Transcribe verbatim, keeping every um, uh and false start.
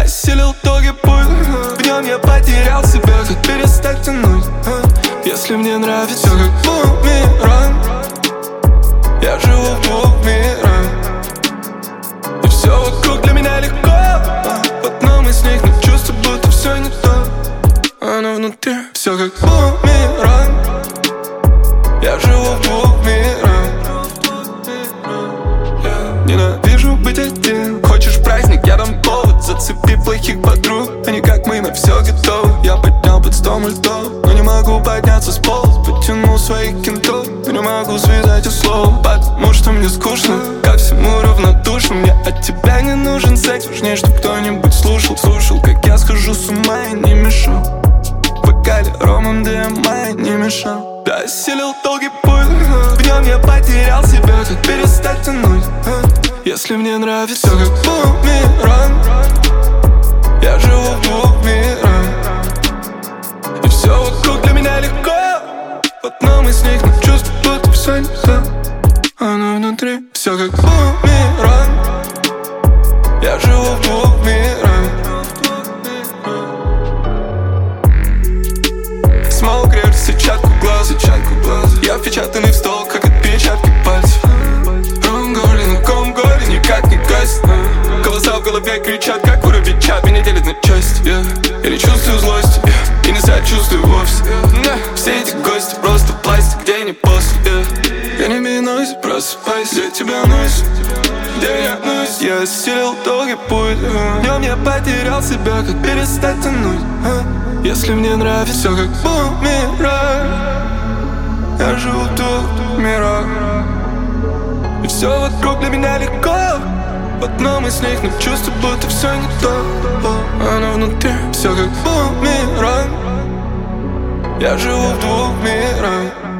осилил долгий путь. В нем я потерял себя, как перестать тянуть. Если мне нравится, как бумеранг, я живу в двух мирах, и все вокруг для меня легко. В одном из них, но чувство, будто все не то. Оно внутри, все как бумеранг, я живу в двух мирах. Ненавижу быть один. Хочешь праздник, я дам повод. Зацепи плохих подруг, они как мы на все готовы. Я поднял под сто мультов, но не могу подняться с пола. Потянул своих кентов, но не могу связать и слов. Потому что мне скучно, ко всему равнодушен. Мне от тебя не нужен секс, важнее, чтоб кто-нибудь слушал. Слушал, как я схожу с ума и не мешал. В вокале ромом ди эм ай не мешал. Я осилил долгий путь, в нем я потерял себя, как перестать тянуть. Если мне нравится, как бумеранг, я живу в двух мирах, и все вокруг для меня легко. В одном из них, но чувство, будто все не то. Оно внутри, все как бумеранг, я живу в двух мирах. Смоук режет сетчатку глаз, я впечатанный в стол, как отпечатки пальцев. Ром горле на ком горле, никак не гасит. Голоса в голове кричат, как воробей чат, меня делит на части. yeah. Я не чувствую злости, yeah. И не сочувствую вовсе. yeah. Все эти гости просто пластик, где не после. yeah. Я не минуюсь, просыпайся, где тебя носит, где меня носит. Я осилил долгий путь, в нем я потерял себя, как перестать тянуть. Если мне нравится, все как бумеранг, я живу в двух мирах, и все вокруг для меня легко. В одном из них, но чувство, будто все не то. Оно внутри, все как бумеранг, я живу в двух мирах.